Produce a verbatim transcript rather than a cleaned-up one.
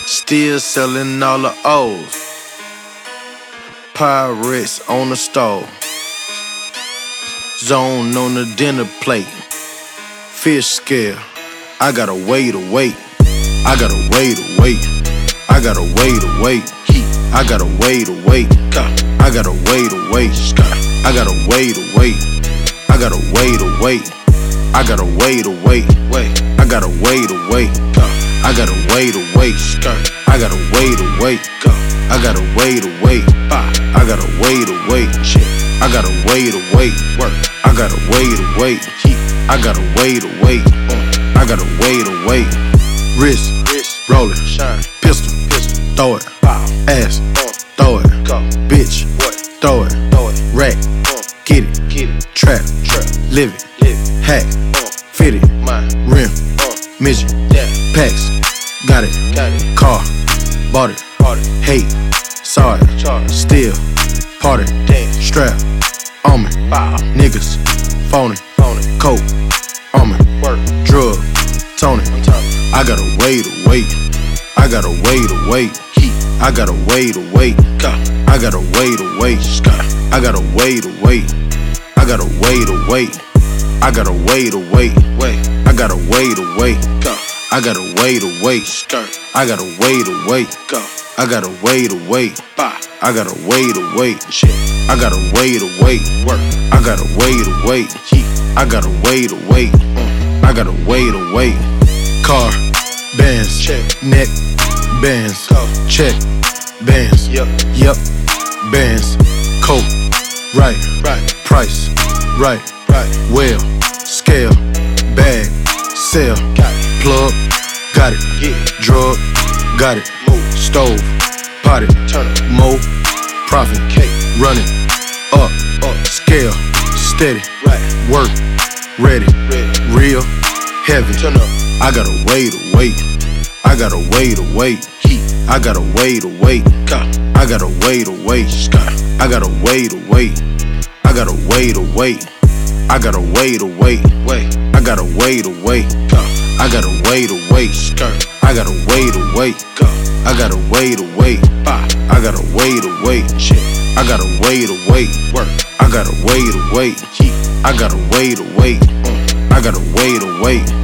Still selling all the O's. Pirates on the stove. Zone on the dinner plate. Fish scale. I gotta wait to wait. I gotta wait to wait. I gotta wait to wait. I gotta wait to wait. I gotta wait to wait. I gotta wait to wait. I gotta wait to wait. I gotta wait to wait. I gotta wait to wait. I gotta wait to wait. I gotta wait to wait. I gotta wait to wait. I gotta wait to wait. I gotta wait to wait. I gotta wait to wait. I gotta wait to wait. I gotta wait to wait. Wrist, rollin', pistol, throw it, ass, throw it, bitch, throw it, rack, get it, trap, live it, hack, fit it, rim, midget, packs, got it, car, bought it, hate, saw it, still, party, strap, on me, niggas, phony, coke, on me, drug, Tony, I gotta wait to wait, I gotta wait to wait, I gotta wait to wait, I gotta wait to wait, I gotta wait to wait, I gotta wait to wait, I gotta wait to wait, I gotta wait to wait, I gotta wait to wait, I gotta wait to wait, I gotta wait to wait, I gotta wait to wait, I gotta wait to wait, I gotta wait to wait, I gotta wait to wait, I gotta wait to wait. Car, bands, neck, bands, check, bands, yep, bands, coat, right, price, right, well, scale, bag, sell, plug, got it, drug, got it, stove, potted, mo, profit, running, up, scale, steady, work, ready, real, heavy. I gotta wait to wait. I gotta wait to wait. I gotta wait to wait. I gotta wait to wait. I gotta wait to wait. I gotta wait to wait. I gotta wait to wait. I gotta wait to wait. I gotta wait to wait. I gotta wait to wait. I gotta wait to wait. I gotta wait to wait. I gotta wait to wait. I gotta wait to wait. I gotta wait to wait. I gotta wait to wait.